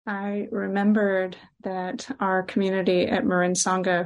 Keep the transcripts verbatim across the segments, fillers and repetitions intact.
I remembered that our community at Marin Sangha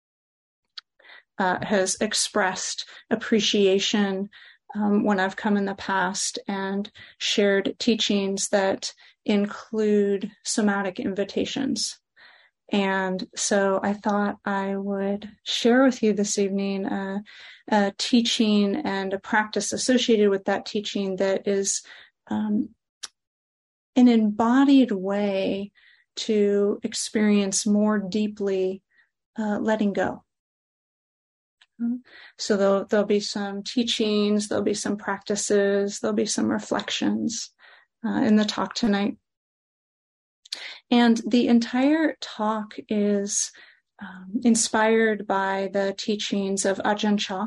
uh, has expressed appreciation um, when I've come in the past and shared teachings that include somatic invitations. And so I thought I would share with you this evening a, a teaching and a practice associated with that teaching that is um, an embodied way to experience more deeply uh, letting go. So there'll, there'll be some teachings, there'll be some practices, there'll be some reflections uh, in the talk tonight. And the entire talk is um, inspired by the teachings of Ajahn Chah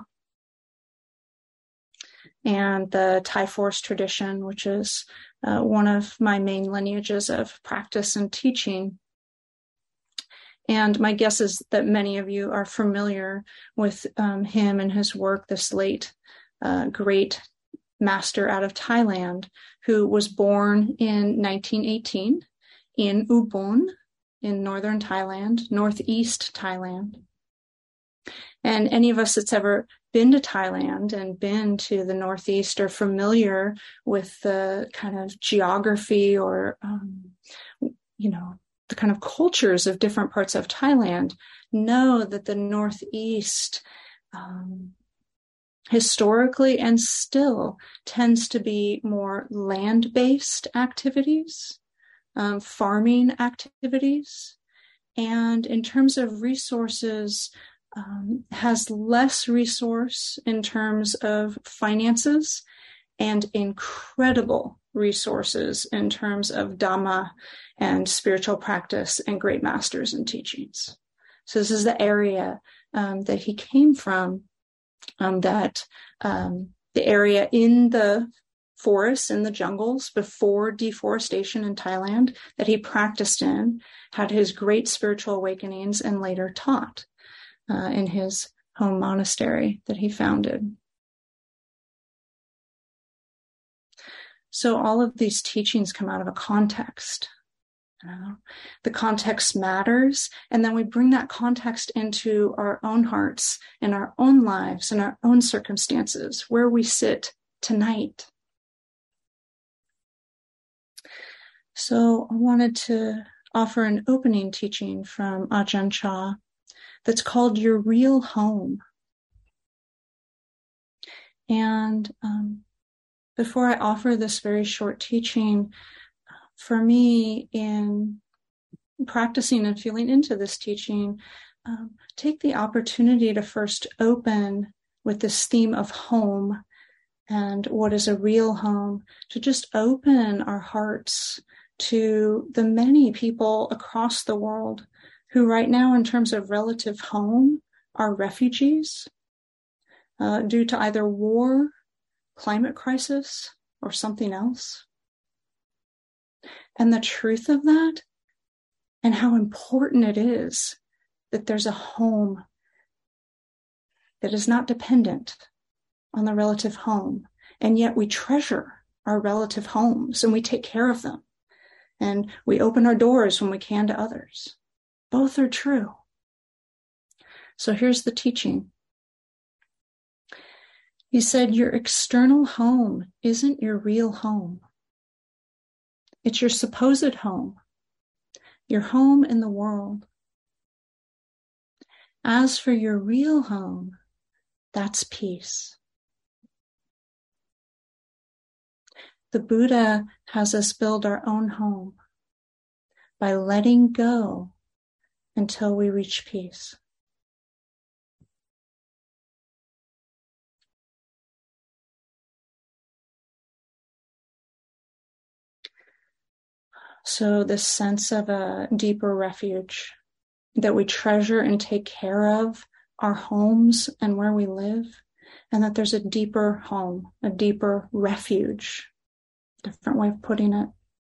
and the Thai Force tradition, which is uh, one of my main lineages of practice and teaching. And my guess is that many of you are familiar with um, him and his work, this late uh, great master out of Thailand, who was born in nineteen eighteen in Ubon in northern Thailand, northeast Thailand. And any of us that's ever been to Thailand and been to the Northeast are familiar with the kind of geography or, um, you know, the kind of cultures of different parts of Thailand, know that the Northeast um, historically and still tends to be more land-based activities, um, farming activities, and in terms of resources, um, has less resource in terms of finances and incredible resources in terms of Dhamma and spiritual practice and great masters and teachings. So this is the area um, that he came from, um, that um, the area in the forests, in the jungles before deforestation in Thailand that he practiced in, had his great spiritual awakenings and later taught uh, in his home monastery that he founded. So all of these teachings come out of a context. You know? The context matters, and then we bring that context into our own hearts, in our own lives, in our own circumstances, where we sit tonight. So I wanted to offer an opening teaching from Ajahn Chah that's called Your Real Home. And um, before I offer this very short teaching, for me, in practicing and feeling into this teaching, um, take the opportunity to first open with this theme of home and what is a real home, to just open our hearts to the many people across the world who right now, in terms of relative home, are refugees uh, due to either war, climate crisis, or something else. And the truth of that, and how important it is that there's a home that is not dependent on the relative home. And yet we treasure our relative homes and we take care of them. And we open our doors when we can to others. Both are true. So here's the teaching. He said, your external home isn't your real home. It's your supposed home, your home in the world. As for your real home, that's peace. The Buddha has us build our own home by letting go until we reach peace. So this sense of a deeper refuge, that we treasure and take care of our homes and where we live, and that there's a deeper home, a deeper refuge, different way of putting it.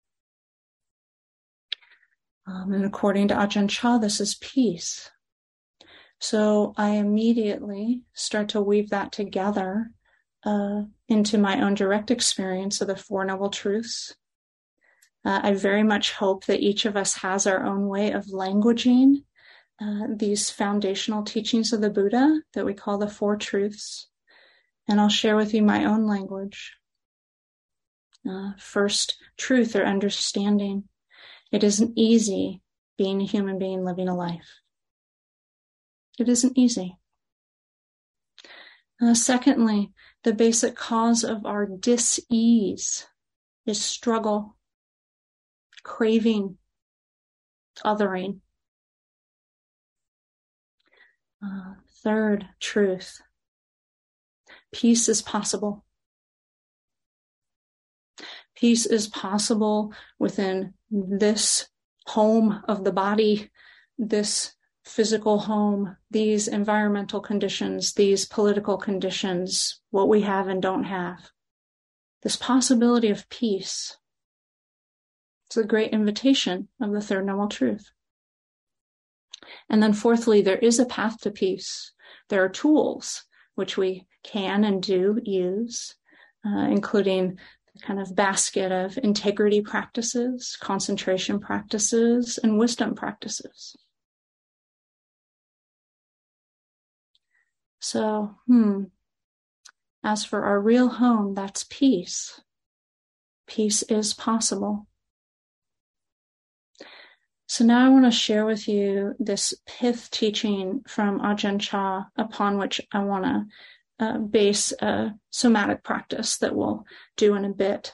Um, and according to Ajahn Chah, this is peace. So I immediately start to weave that together uh, into my own direct experience of the Four Noble Truths, Uh, I very much hope that each of us has our own way of languaging uh, these foundational teachings of the Buddha that we call the Four Truths. And I'll share with you my own language. Uh, first, truth or understanding. It isn't easy being a human being living a life. It isn't easy. Uh, secondly, the basic cause of our dis-ease is struggle, craving, othering. Uh, third, truth. Peace is possible. Peace is possible within this home of the body, this physical home, these environmental conditions, these political conditions, what we have and don't have. This possibility of peace. It's a great invitation of the Third Noble Truth. And then fourthly, there is a path to peace. There are tools which we can and do use, uh, including the kind of basket of integrity practices, concentration practices, and wisdom practices. So, hmm, as for our real home, that's peace. Peace is possible. So now I want to share with you this pith teaching from Ajahn Chah, upon which I want to uh, base a somatic practice that we'll do in a bit.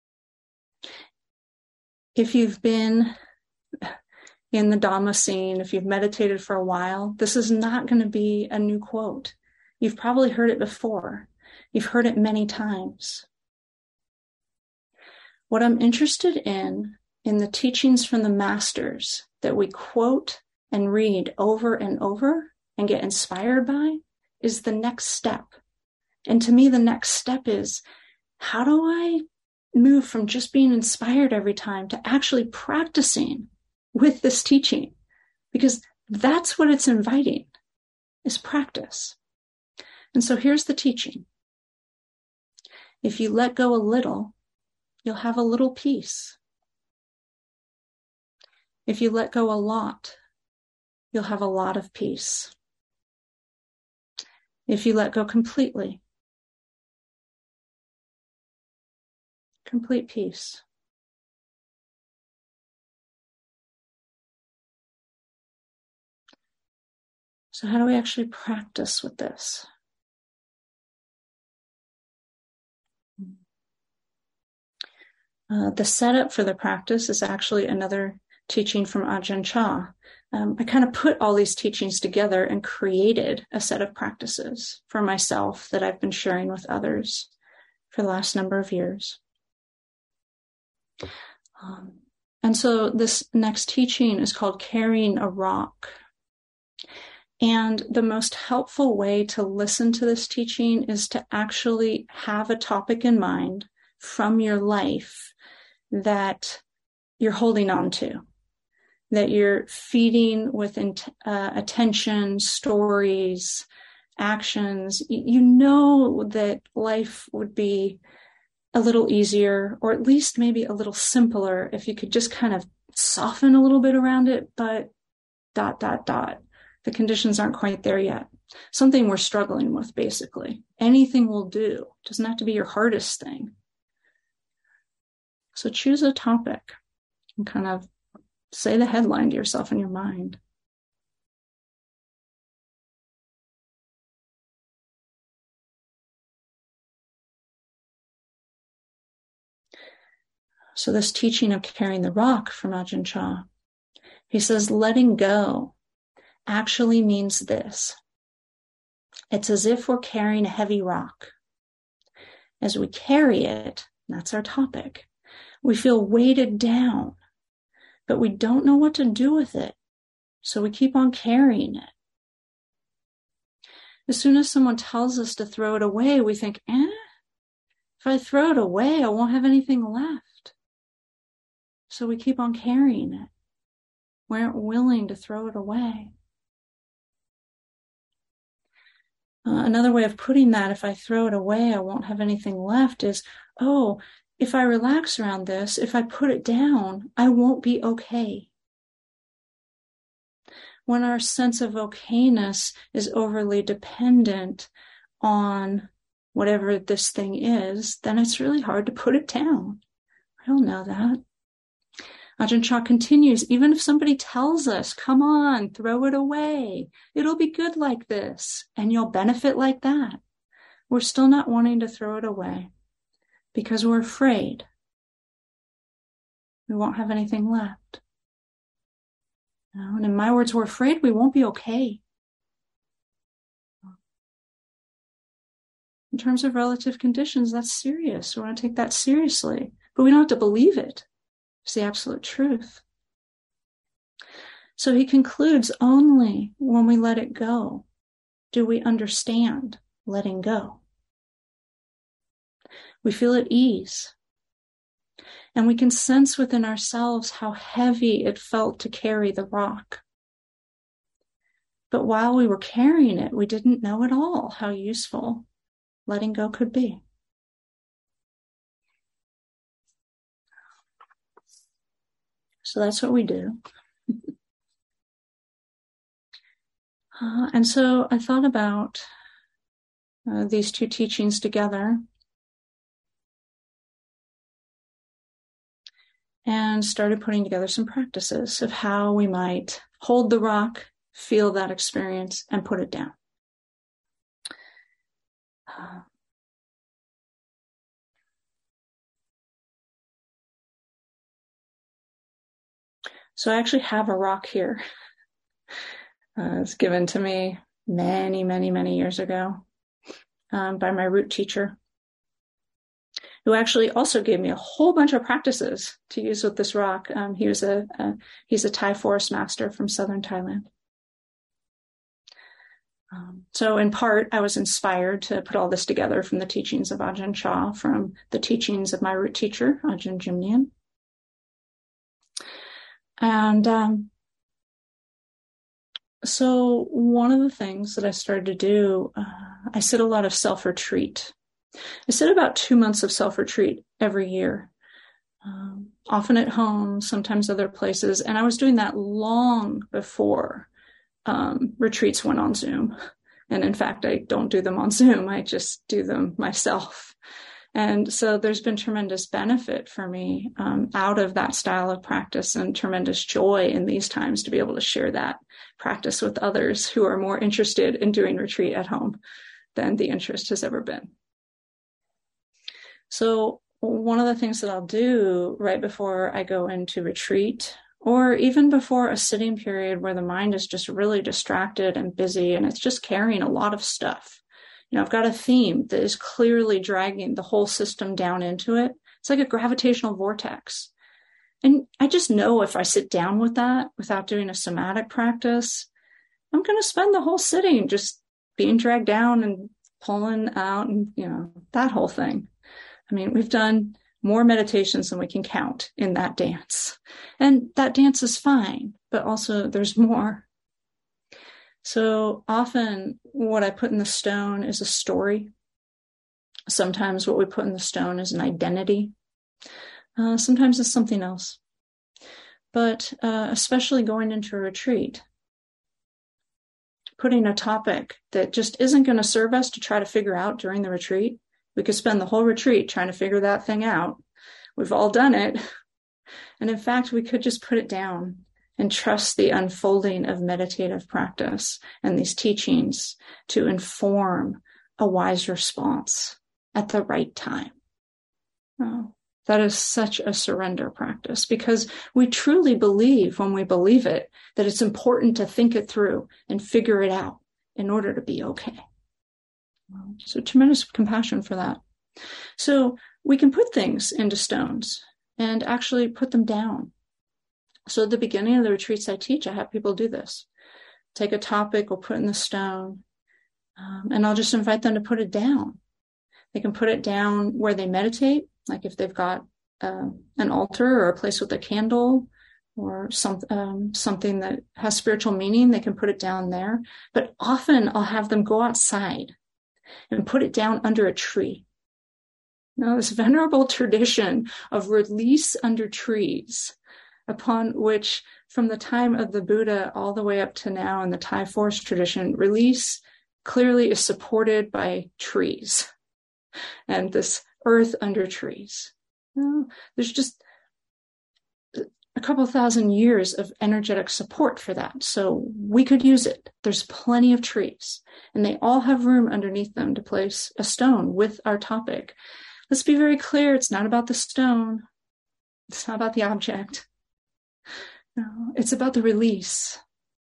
If you've been in the Dhamma scene, if you've meditated for a while, this is not going to be a new quote. You've probably heard it before. You've heard it many times. What I'm interested in in the teachings from the masters that we quote and read over and over and get inspired by is the next step. And to me, the next step is, how do I move from just being inspired every time to actually practicing with this teaching? Because that's what it's inviting, is practice. And so here's the teaching. If you let go a little, you'll have a little peace. If you let go a lot, you'll have a lot of peace. If you let go completely, complete peace. So how do we actually practice with this? Uh, the setup for the practice is actually another teaching from Ajahn Chah. Um, I kind of put all these teachings together and created a set of practices for myself that I've been sharing with others for the last number of years. Um, and so this next teaching is called Carrying a Rock. And the most helpful way to listen to this teaching is to actually have a topic in mind from your life that you're holding on to, that you're feeding with uh, attention, stories, actions. You know that life would be a little easier, or at least maybe a little simpler, if you could just kind of soften a little bit around it, but dot, dot, dot. The conditions aren't quite there yet. Something we're struggling with, basically. Anything will do. It doesn't have to be your hardest thing. So choose a topic and kind of say the headline to yourself in your mind. So this teaching of carrying the rock from Ajahn Chah, he says, letting go actually means this. It's as if we're carrying a heavy rock. As we carry it, that's our topic, we feel weighted down, but we don't know what to do with it. So we keep on carrying it. As soon as someone tells us to throw it away, we think, eh, if I throw it away, I won't have anything left. So we keep on carrying it. We aren't willing to throw it away. Uh, another way of putting that, if I throw it away, I won't have anything left, is, oh, if I relax around this, if I put it down, I won't be okay. When our sense of okayness is overly dependent on whatever this thing is, then it's really hard to put it down. I don't know that. Ajahn Chah continues, even if somebody tells us, come on, throw it away, it'll be good like this, and you'll benefit like that, we're still not wanting to throw it away because we're afraid we won't have anything left. You know, and in my words, we're afraid we won't be okay. In terms of relative conditions, that's serious. We want to take that seriously, but we don't have to believe it. It's the absolute truth. So he concludes, only when we let it go do we understand letting go. We feel at ease, and we can sense within ourselves how heavy it felt to carry the rock. But while we were carrying it, we didn't know at all how useful letting go could be. So that's what we do. uh, and so I thought about uh, these two teachings together and started putting together some practices of how we might hold the rock, feel that experience, and put it down. Uh, So I actually have a rock here. Uh, it was given to me many, many, many years ago um, by my root teacher, who actually also gave me a whole bunch of practices to use with this rock. Um, he was a, a he's a Thai forest master from southern Thailand. Um, so in part, I was inspired to put all this together from the teachings of Ajahn Chah, from the teachings of my root teacher, Ajahn Jimnian. And um, so one of the things that I started to do, uh, I sit a lot of self-retreat. I sit about two months of self-retreat every year, um, often at home, sometimes other places. And I was doing that long before um, retreats went on Zoom. And in fact, I don't do them on Zoom. I just do them myself. And so there's been tremendous benefit for me um, out of that style of practice, and tremendous joy in these times to be able to share that practice with others who are more interested in doing retreat at home than the interest has ever been. So one of the things that I'll do right before I go into retreat, or even before a sitting period where the mind is just really distracted and busy and it's just carrying a lot of stuff. You know, I've got a theme that is clearly dragging the whole system down into it. It's like a gravitational vortex. And I just know if I sit down with that without doing a somatic practice, I'm going to spend the whole sitting just being dragged down and pulling out and, you know, that whole thing. I mean, we've done more meditations than we can count in that dance. And that dance is fine, but also there's more. So often what I put in the stone is a story. Sometimes what we put in the stone is an identity. Uh, sometimes it's something else. But uh, especially going into a retreat, putting a topic that just isn't going to serve us to try to figure out during the retreat. We could spend the whole retreat trying to figure that thing out. We've all done it. And in fact, we could just put it down and trust the unfolding of meditative practice and these teachings to inform a wise response at the right time. Oh, that is such a surrender practice, because we truly believe, when we believe it, that it's important to think it through and figure it out in order to be okay. So tremendous compassion for that. So we can put things into stones and actually put them down. So at the beginning of the retreats I teach, I have people do this. Take a topic, we'll put in the stone, um, and I'll just invite them to put it down. They can put it down where they meditate, like if they've got uh, an altar or a place with a candle or some, um, something that has spiritual meaning, they can put it down there. But often I'll have them go outside and put it down under a tree. Now, this venerable tradition of release under trees, upon which from the time of the Buddha all the way up to now in the Thai forest tradition, release clearly is supported by trees and this earth under trees. You know, there's just a couple thousand years of energetic support for that. So we could use it. There's plenty of trees, and they all have room underneath them to place a stone with our topic. Let's be very clear. It's not about the stone. It's not about the object. No, it's about the release.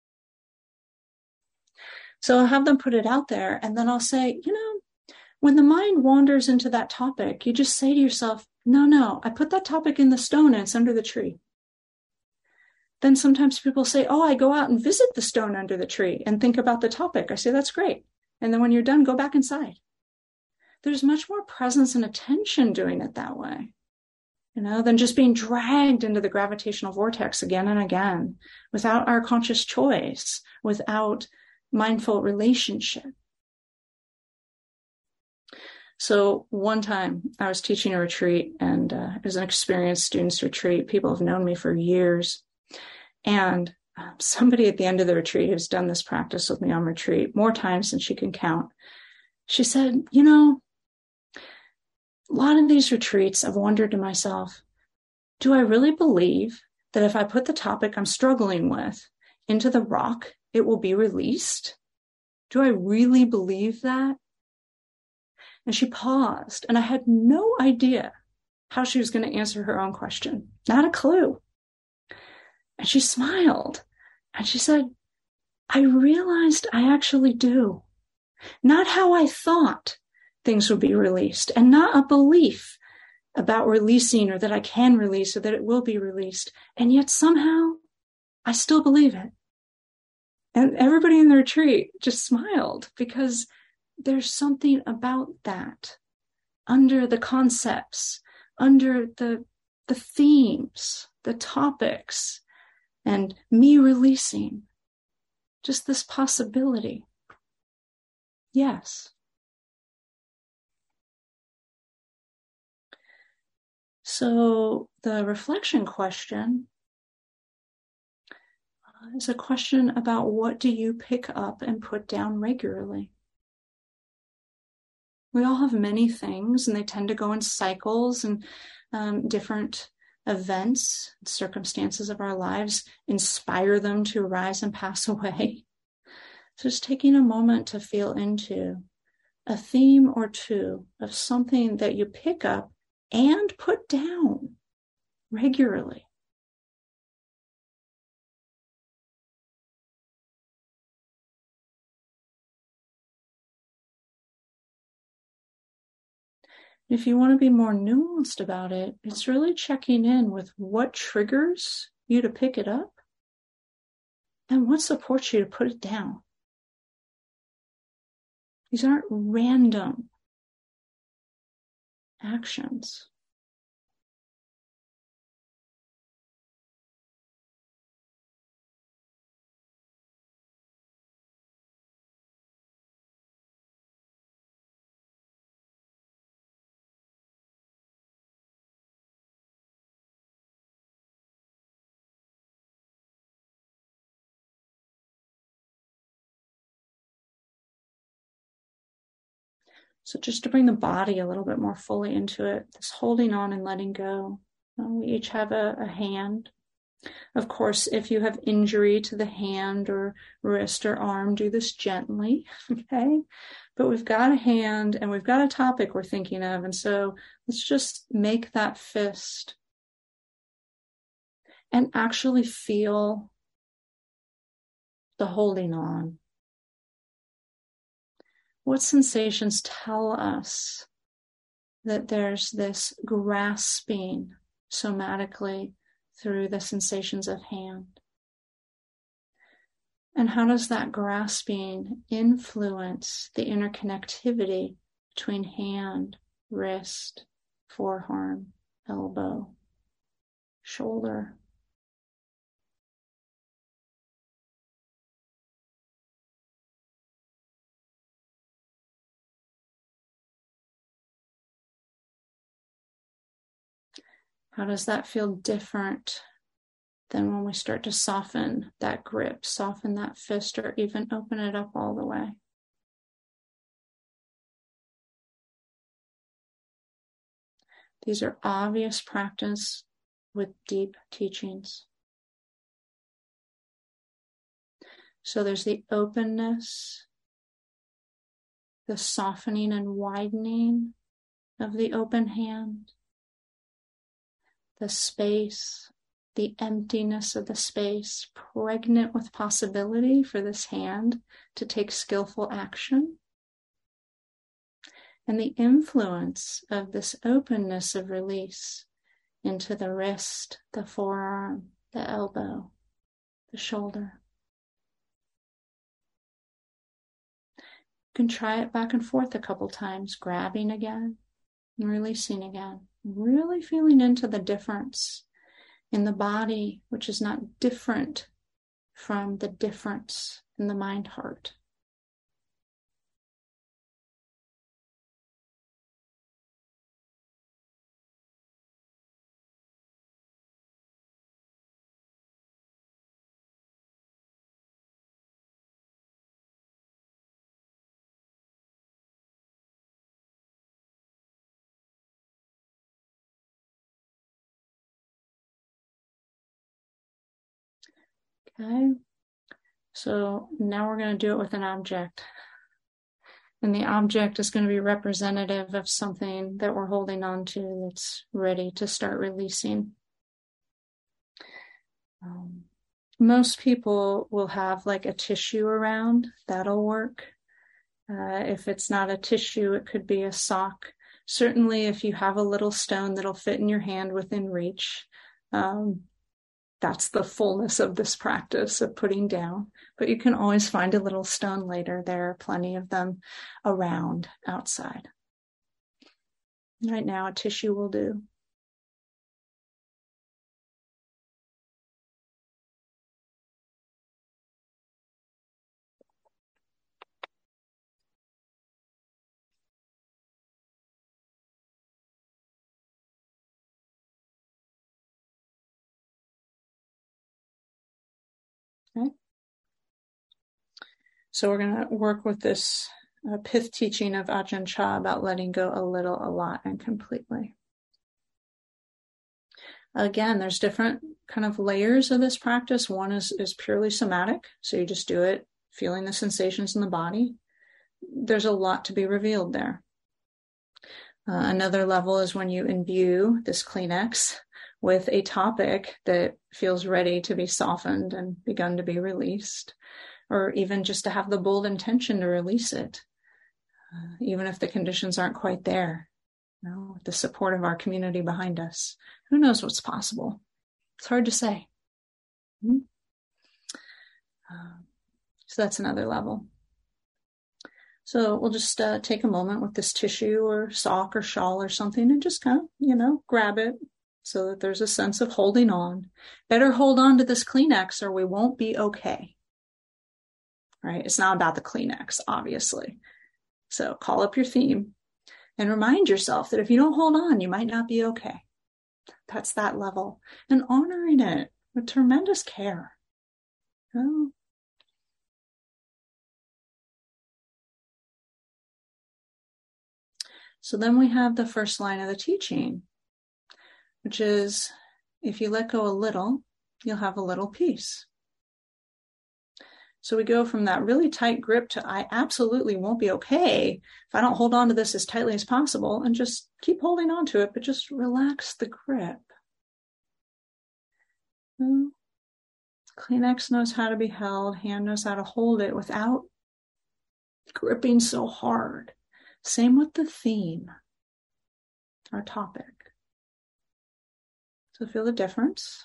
So I'll have them put it out there, and then I'll say, you know, when the mind wanders into that topic, you just say to yourself, no, no, I put that topic in the stone and it's under the tree. Then sometimes people say, oh, I go out and visit the stone under the tree and think about the topic. I say, that's great. And then when you're done, go back inside. There's much more presence and attention doing it that way, you know, than just being dragged into the gravitational vortex again and again without our conscious choice, without mindful relationship. So one time I was teaching a retreat, and uh, it was an experienced students retreat. People have known me for years. And um, somebody at the end of the retreat who's done this practice with me on retreat more times than she can count, she said, you know, a lot of these retreats, I've wondered to myself, do I really believe that if I put the topic I'm struggling with into the rock, it will be released? Do I really believe that? And she paused, and I had no idea how she was going to answer her own question. Not a clue. And she smiled, and she said, I realized I actually do. Not how I thought things would be released, and not a belief about releasing or that I can release or that it will be released. And yet somehow I still believe it. And everybody in the retreat just smiled, because there's something about that under the concepts, under the, the themes, the topics, and me releasing just this possibility. Yes. So the reflection question is a question about, what do you pick up and put down regularly? We all have many things, and they tend to go in cycles, and um, different events, circumstances of our lives inspire them to arise and pass away. So just taking a moment to feel into a theme or two of something that you pick up and put down regularly. If you want to be more nuanced about it, it's really checking in with what triggers you to pick it up and what supports you to put it down. These aren't random actions. So just to bring the body a little bit more fully into it, this holding on and letting go. Uh, we each have a, a hand. Of course, if you have injury to the hand or wrist or arm, do this gently, okay? But we've got a hand and we've got a topic we're thinking of, and so let's just make that fist and actually feel the holding on. What sensations tell us that there's this grasping somatically through the sensations of hand? And how does that grasping influence the interconnectivity between hand, wrist, forearm, elbow, shoulder? How does that feel different than when we start to soften that grip, soften that fist, or even open it up all the way? These are obvious practice with deep teachings. So there's the openness, the softening and widening of the open hand, the space, the emptiness of the space, pregnant with possibility for this hand to take skillful action, and the influence of this openness of release into the wrist, the forearm, the elbow, the shoulder. You can try it back and forth a couple times, grabbing again and releasing again, really feeling into the difference in the body, which is not different from the difference in the mind-heart. Okay, so now we're going to do it with an object. And the object is going to be representative of something that we're holding on to that's ready to start releasing. Um, most people will have like a tissue around. That'll work. Uh, if it's not a tissue, it could be a sock. Certainly, if you have a little stone that'll fit in your hand within reach, um, that's the fullness of this practice of putting down. But you can always find a little stone later. There are plenty of them around outside. Right now, a tissue will do. Okay. So we're going to work with this uh, pith teaching of Ajahn Chah about letting go a little, a lot, and completely. Again, there's different kind of layers of this practice. One is, is purely somatic. So you just do it, feeling the sensations in the body. There's a lot to be revealed there. Uh, another level is when you imbue this Kleenex with a topic that feels ready to be softened and begun to be released, or even just to have the bold intention to release it, uh, even if the conditions aren't quite there. You know, with the support of our community behind us, who knows what's possible? It's hard to say. Mm-hmm. Uh, so that's another level. So we'll just uh, take a moment with this tissue or sock or shawl or something and just kind of, you know, grab it so that there's a sense of holding on. Better hold on to this Kleenex or we won't be okay. Right? It's not about the Kleenex, obviously. So call up your theme and remind yourself that if you don't hold on, you might not be okay. That's that level. And honoring it with tremendous care. You know? So then we have the first line of the teaching, which is, if you let go a little, you'll have a little peace. So we go from that really tight grip to I absolutely won't be okay if I don't hold on to this as tightly as possible, and just keep holding on to it, but just relax the grip. Hmm. Kleenex knows how to be held, hand knows how to hold it without gripping so hard. Same with the theme, our topic. So feel the difference.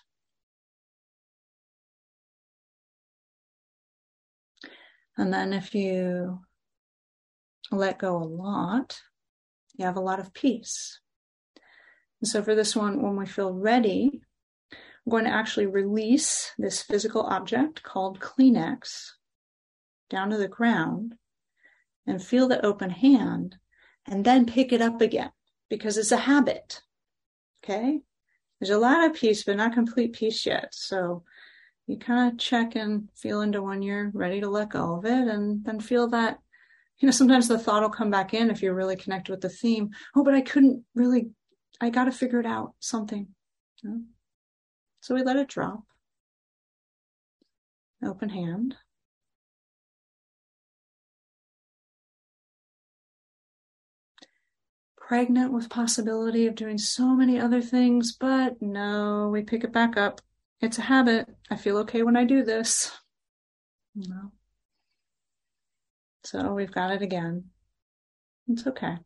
And then if you let go a lot, you have a lot of peace. And so for this one, when we feel ready, we're going to actually release this physical object called Kleenex down to the ground and feel the open hand and then pick it up again because it's a habit. Okay? There's a lot of peace, but not complete peace yet. So you kind of check and feel into when you're ready to let go of it, and then feel that, you know, sometimes the thought will come back in if you're really connected with the theme. Oh, but I couldn't really, I got to figure it out, something. You know? So we let it drop. Open hand. Pregnant with possibility of doing so many other things, but no, we pick it back up. It's a habit. I feel okay when I do this. You know? So we've got it again. It's okay.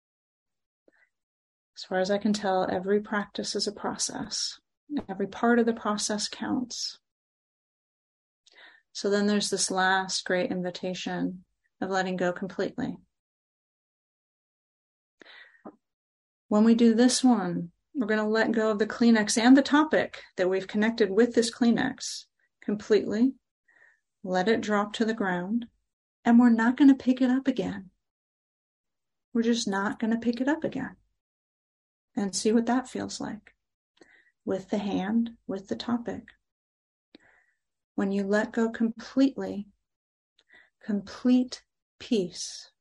As far as I can tell, every practice is a process. Every part of the process counts. So then there's this last great invitation of letting go completely. When we do this one, we're going to let go of the Kleenex and the topic that we've connected with this Kleenex completely. Let it drop to the ground, and we're not going to pick it up again. We're just not going to pick it up again. And see what that feels like with the hand, with the topic. When you let go completely, complete peace.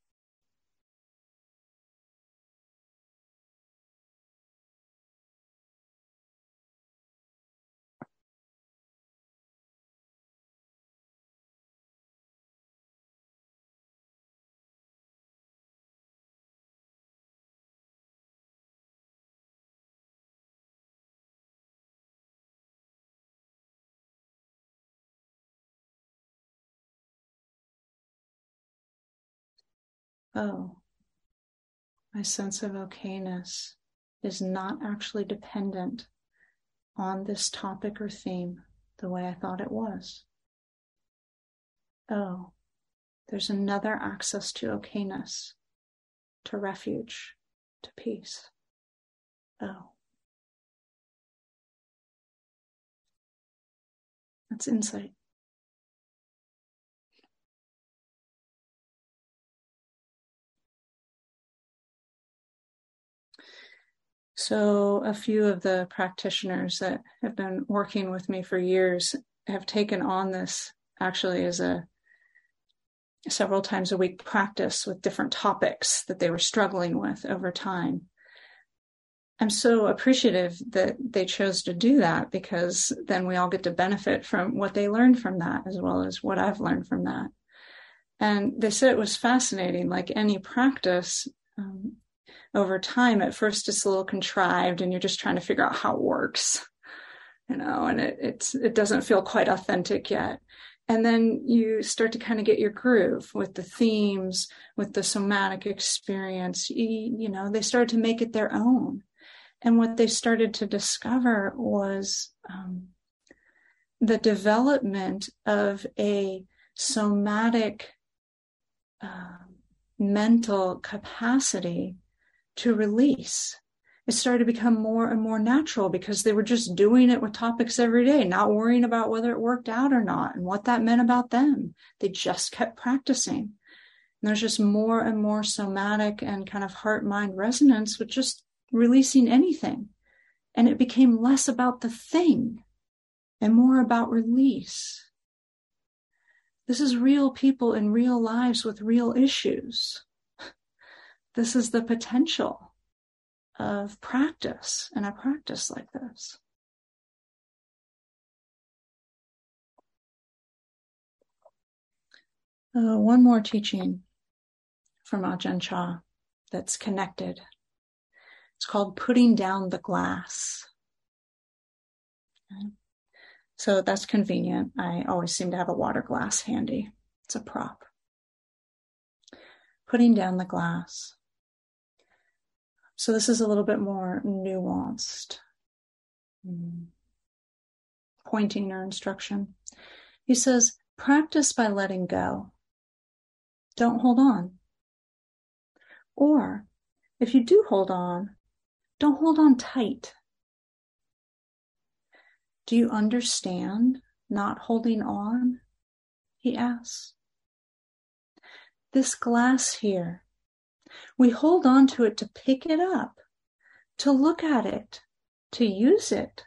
Oh, my sense of okayness is not actually dependent on this topic or theme the way I thought it was. Oh, there's another access to okayness, to refuge, to peace. Oh. That's insight. So a few of the practitioners that have been working with me for years have taken on this actually as a several times a week practice with different topics that they were struggling with over time. I'm so appreciative that they chose to do that, because then we all get to benefit from what they learned from that as well as what I've learned from that. And they said it was fascinating, like any practice, um, over time, at first it's a little contrived and you're just trying to figure out how it works, you know, and it it's it doesn't feel quite authentic yet. And then you start to kind of get your groove with the themes, with the somatic experience. You, you know, they started to make it their own. And what they started to discover was um, the development of a somatic uh, mental capacity to release. It started to become more and more natural because they were just doing it with topics every day, not worrying about whether it worked out or not and what that meant about them. They just kept practicing. And there's just more and more somatic and kind of heart-mind resonance with just releasing anything. And it became less about the thing and more about release. This is real people in real lives with real issues. This is the potential of practice and a practice like this. Uh, one more teaching from Ajahn Chah that's connected. It's called putting down the glass. Okay. So that's convenient. I always seem to have a water glass handy. It's a prop. Putting down the glass. So this is a little bit more nuanced. Mm. Pointing or instruction. He says, practice by letting go. Don't hold on. Or if you do hold on, don't hold on tight. Do you understand not holding on? He asks. This glass here, we hold on to it to pick it up, to look at it, to use it.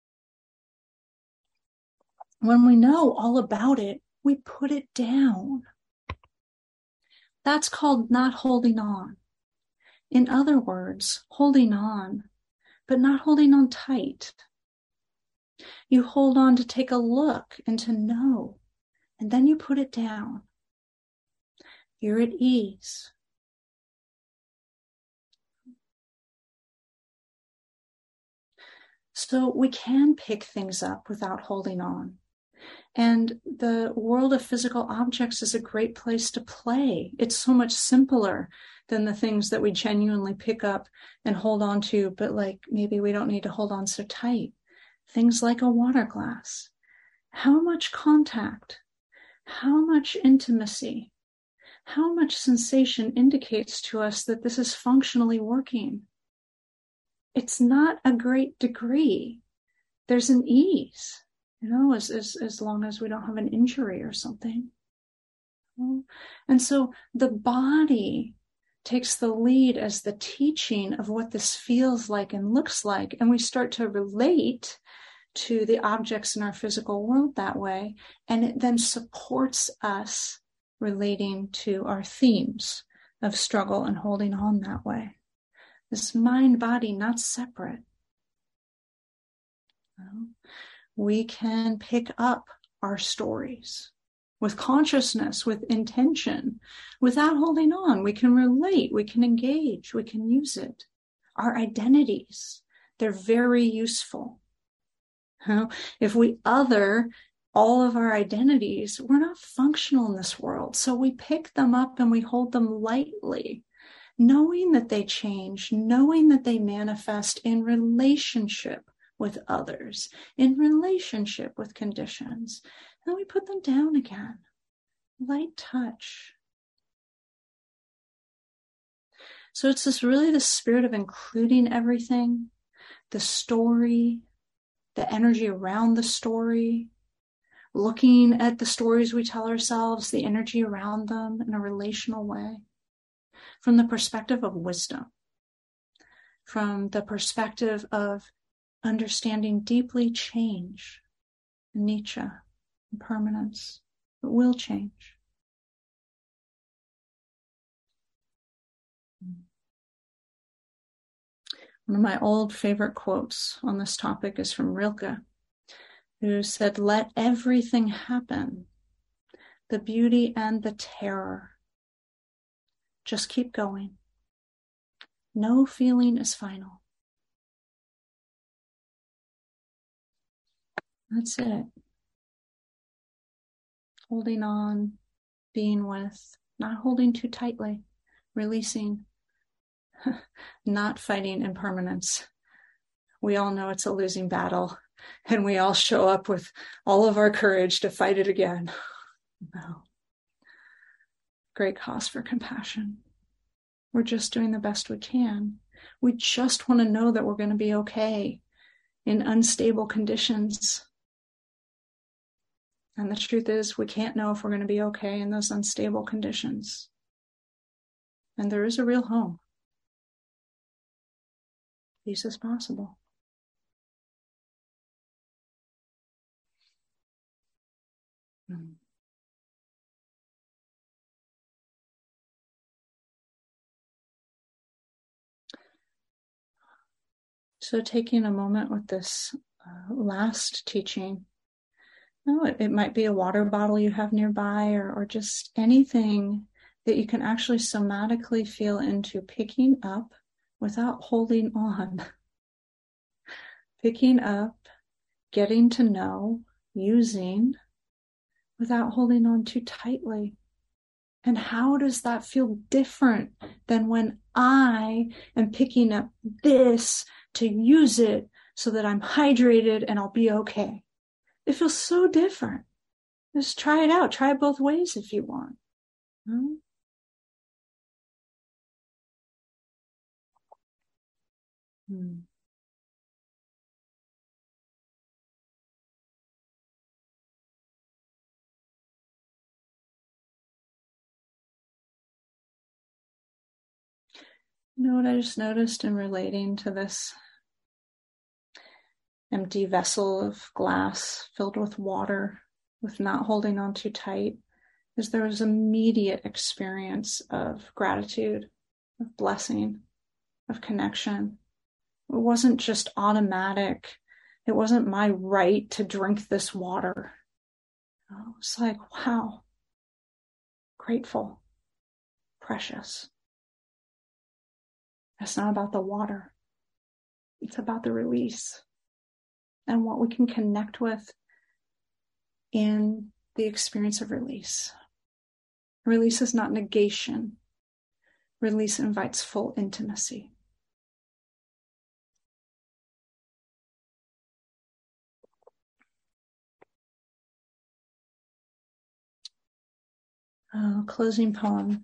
When we know all about it, we put it down. That's called not holding on. In other words, holding on, but not holding on tight. You hold on to take a look and to know, and then you put it down. You're at ease. So we can pick things up without holding on. And the world of physical objects is a great place to play. It's so much simpler than the things that we genuinely pick up and hold on to, but like maybe we don't need to hold on so tight. Things like a water glass. How much contact, how much intimacy, how much sensation indicates to us that this is functionally working? It's not a great degree. There's an ease, you know, as, as, as long as we don't have an injury or something. And so the body takes the lead as the teaching of what this feels like and looks like. And we start to relate to the objects in our physical world that way. And it then supports us relating to our themes of struggle and holding on that way. This mind body, not separate. We can pick up our stories with consciousness, with intention, without holding on. We can relate, we can engage, we can use it. Our identities, they're very useful. If we other all of our identities, we're not functional in this world. So we pick them up and we hold them lightly, knowing that they change, knowing that they manifest in relationship with others, in relationship with conditions. And we put them down again. Light touch. So it's this really the spirit of including everything, the story, the energy around the story, looking at the stories we tell ourselves, the energy around them in a relational way, from the perspective of wisdom, from the perspective of understanding deeply change, Nietzsche, impermanence. It will change. One of my old favorite quotes on this topic is from Rilke, who said, "Let everything happen, the beauty and the terror. Just keep going. No feeling is final." That's it. Holding on, being with, not holding too tightly, releasing, not fighting impermanence. We all know it's a losing battle, and we all show up with all of our courage to fight it again. No. Great cause for compassion. We're just doing the best we can. We just want to know that we're going to be okay in unstable conditions. And the truth is, we can't know if we're going to be okay in those unstable conditions. And there is a real home. Peace is possible. Mm. So taking a moment with this uh, last teaching, no, it, it might be a water bottle you have nearby, or, or just anything that you can actually somatically feel into picking up without holding on. Picking up, getting to know, using, without holding on too tightly. And how does that feel different than when I am picking up this to use it so that I'm hydrated and I'll be okay? It feels so different. Just try it out. Try it both ways if you want. Hmm? Hmm. You know what I just noticed in relating to this? empty vessel of glass filled with water, with not holding on too tight, is there was immediate experience of gratitude, of blessing, of connection. It wasn't just automatic. It wasn't my right to drink this water. It was like, wow, grateful, precious. It's not about the water. It's about the release and what we can connect with in the experience of release. Release is not negation. Release invites full intimacy. Uh, closing poem.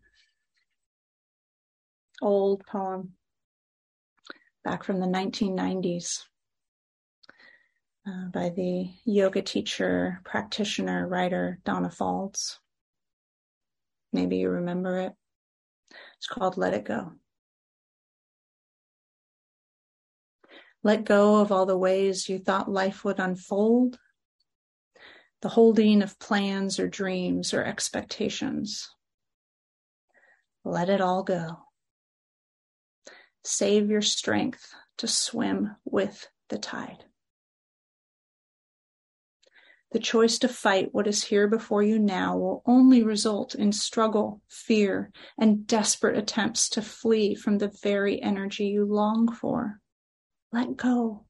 Old poem. Back from the nineteen nineties. Uh, by the yoga teacher, practitioner, writer, Donna Faulds. Maybe you remember it. It's called Let It Go. Let go of all the ways you thought life would unfold, the holding of plans or dreams or expectations. Let it all go. Save your strength to swim with the tide. The choice to fight what is here before you now will only result in struggle, fear, and desperate attempts to flee from the very energy you long for. Let go.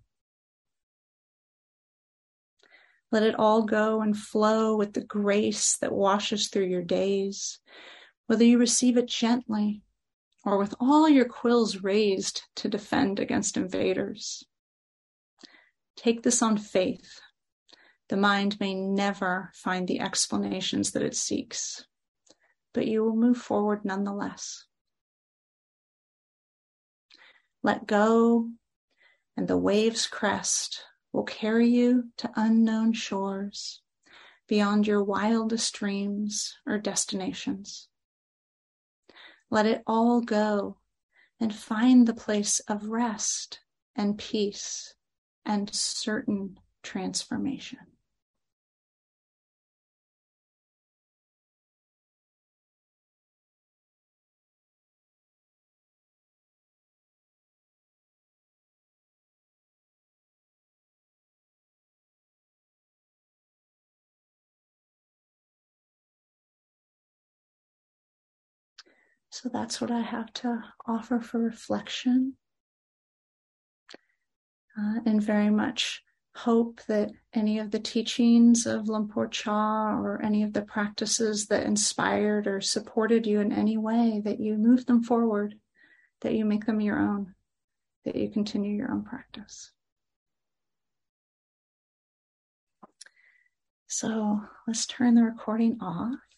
Let it all go and flow with the grace that washes through your days, whether you receive it gently or with all your quills raised to defend against invaders. Take this on faith. The mind may never find the explanations that it seeks, but you will move forward nonetheless. Let go, and the wave's crest will carry you to unknown shores, beyond your wildest dreams or destinations. Let it all go and find the place of rest and peace and certain transformation. So that's what I have to offer for reflection. Uh, and very much hope that any of the teachings of Lumpur Cha or any of the practices that inspired or supported you in any way, that you move them forward, that you make them your own, that you continue your own practice. So let's turn the recording off.